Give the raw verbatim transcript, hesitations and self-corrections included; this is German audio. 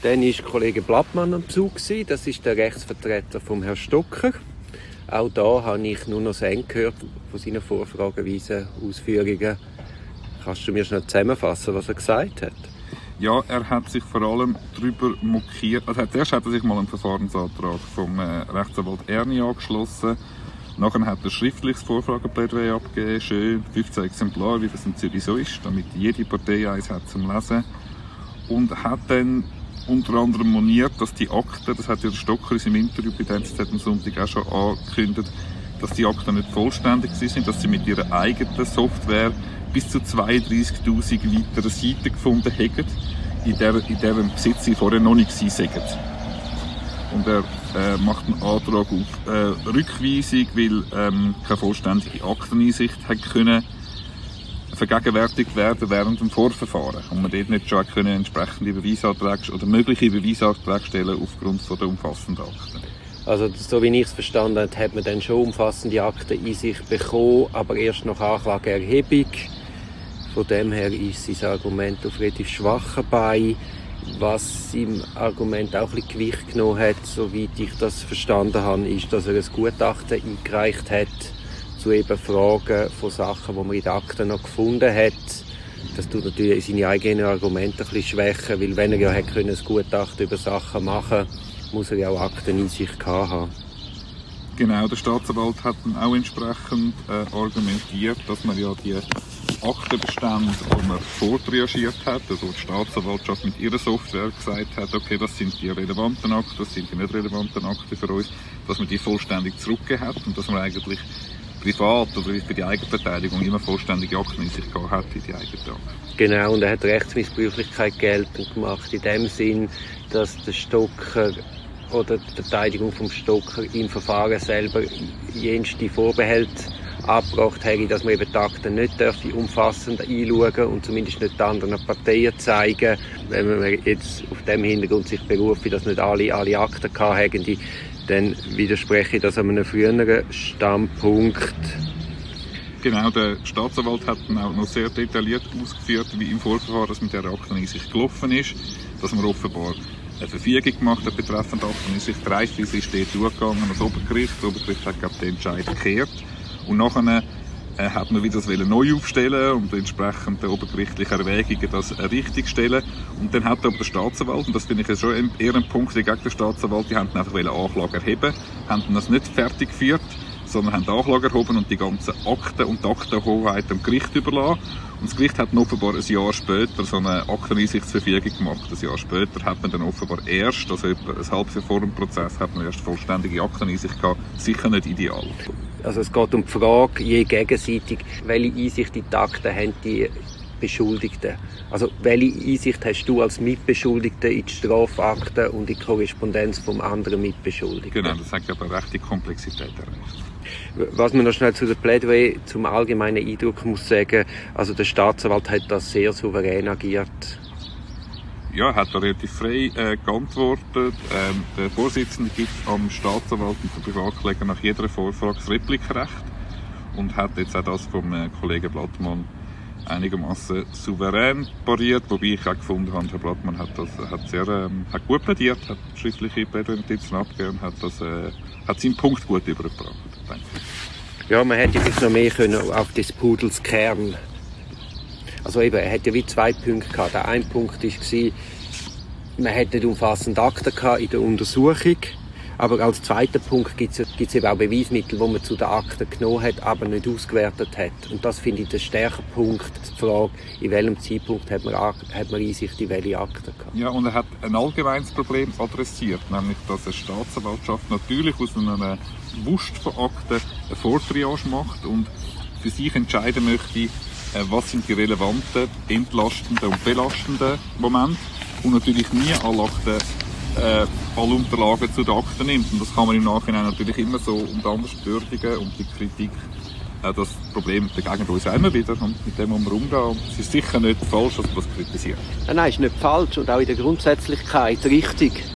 Dann war Kollege Blattmann am Besuch. Das ist der Rechtsvertreter von Herrn Stocker. Auch da habe ich nur noch Sen gehört von seinen vorfrageweisen Ausführungen. Kannst du mir schnell zusammenfassen, was er gesagt hat? Ja, er hat sich vor allem darüber mokiert. Also zuerst hat er sich mal einen Verfahrensantrag vom äh, Rechtsanwalt Erni angeschlossen. Nachher hat er schriftliches Vorfrageplädoyer abgegeben, schön fünfzehn Exemplare, wie das in Zürich so ist, damit jede Partei eins hat zum Lesen. Und hat dann unter anderem moniert, dass die Akten, das hat ja der Stocker in seinem Interview bei der N Z Z am Sonntag auch schon angekündigt, dass die Akten nicht vollständig sind, dass sie mit ihrer eigenen Software bis zu zweiunddreißigtausend weitere Seiten gefunden haben, in, der, in deren Besitz sie vorher noch nicht waren. Und er äh, macht einen Antrag auf äh, Rückweisung, weil ähm, keine vollständige Akteneinsicht hat können vergegenwärtigt werden während dem Vorverfahren. Und man dort nicht schon können entsprechende Beweisanträge oder mögliche Beweisanträge stellen aufgrund von der umfassenden Akten. Also, so wie ich es verstanden habe, hat man dann schon umfassende Akteneinsicht bekommen, aber erst nach Anklageerhebung. Von dem her ist sein Argument auf relativ schwachen Beinen, was seinem Argument auch ein bisschen Gewicht genommen hat, soweit ich das verstanden habe, ist, dass er ein Gutachten eingereicht hat zu eben Fragen von Sachen, die man in den Akten noch gefunden hat. Das tut natürlich seine eigenen Argumente ein bisschen schwächen, weil wenn er ja hätte können, ein Gutachten über Sachen machen, muss er ja auch Akteneinsicht gehabt haben. Genau, der Staatsanwalt hat dann auch entsprechend äh, argumentiert, dass man ja die Aktenbestände, die man vortriagiert hat, also die Staatsanwaltschaft mit ihrer Software gesagt hat, okay, das sind die relevanten Akten, das sind die nicht relevanten Akten für uns, dass man die vollständig zurückgegeben hat und dass man eigentlich privat oder für die Eigenverteidigung immer vollständige Akteneinsicht gehabt hat in die eigenen Akten. Genau, und er hat Rechtsmissbräuchlichkeit geltend gemacht, in dem Sinn, dass der Stocker oder die Verteidigung vom Stocker im Verfahren selber jenste Vorbehalte abgebracht hätte, dass man eben die Akten nicht umfassend einschauen und zumindest nicht den anderen Parteien zeigen. Wenn man jetzt auf dem Hintergrund sich berufen, dass nicht alle, alle Akten hatten, die, dann widerspreche ich das an einem früheren Standpunkt. Genau, der Staatsanwalt hat dann auch noch sehr detailliert ausgeführt, wie im Vorverfahren das mit der Akteneinsicht gelaufen ist, dass man offenbar eine Verfügung gemacht hat betreffend Akteneinsicht. Die Reisweise ist dort durchgegangen ans Obergericht. Das Obergericht hat, glaube ich, den Entscheid gekehrt. Und nachher äh, hat man wieder das neu aufstellen und entsprechend der obergerichtlichen Erwägungen das richtig stellen. Und dann hat aber der Staatsanwalt, und das finde ich jetzt schon eher ein Punkt gegen den Staatsanwalt, die haben einfach Anklage erheben, haben das nicht fertig geführt, sondern haben die Anklage erhoben und die ganzen Akten und die Aktenhoheit dem Gericht überlassen. Und das Gericht hat dann offenbar ein Jahr später so eine Akteneinsichtsverfügung gemacht. Ein Jahr später hat man dann offenbar erst, also etwa ein halbes Jahr vor dem Prozess, hat man erst vollständige Akteneinsicht gehabt. Sicher nicht ideal. Also es geht um die Frage, je gegenseitig, welche Einsicht in die Akten haben die Beschuldigten. Also welche Einsicht hast du als Mitbeschuldigter in die Strafakten und in die Korrespondenz vom anderen Mitbeschuldigten? Genau, das hat aber recht die Komplexität erreicht. Was man noch schnell zu der Plädoyer zum allgemeinen Eindruck muss sagen, also der Staatsanwalt hat da sehr souverän agiert. Ja, hat da relativ frei äh, geantwortet. Ähm, der Vorsitzende gibt am Staatsanwalt und dem Privatkläger nach jeder Vorfrage das Replikrecht und hat jetzt auch das vom äh, Kollegen Blattmann einigermaßen souverän pariert, wobei ich auch gefunden habe, Herr Blattmann hat das hat sehr ähm, hat gut plädiert, hat schriftliche Plädoyer-Notizen abgegeben, hat das äh, hat seinen Punkt gut übergebracht, denke ich. Ja, man hätte vielleicht noch mehr können auf des Pudels Kern. Also eben, er hätte ja wie zwei Punkte gehabt. Der eine Punkt war, man hätte umfassende Akten gehabt in der Untersuchung. Aber als zweiter Punkt gibt es eben auch Beweismittel, die man zu den Akten genommen hat, aber nicht ausgewertet hat. Und das finde ich der stärkere Punkt, die Frage, in welchem Zeitpunkt hat man, hat man Einsicht in welche Akten gehabt. Ja, und er hat ein allgemeines Problem adressiert, nämlich, dass eine Staatsanwaltschaft natürlich aus einer Wust von Akten eine Vortriage macht und für sich entscheiden möchte, was sind die relevanten, entlastenden und belastenden Momente und natürlich nie alle Akten Äh, alle Unterlagen zu den Akten nimmt. Und das kann man im Nachhinein natürlich immer so unter anderem würdigen und die Kritik, äh, das Problem begegnet uns auch immer wieder und mit dem muss man umgehen. Und es ist sicher nicht falsch, dass man das kritisiert. Nein, nein, ist nicht falsch und auch in der Grundsätzlichkeit richtig.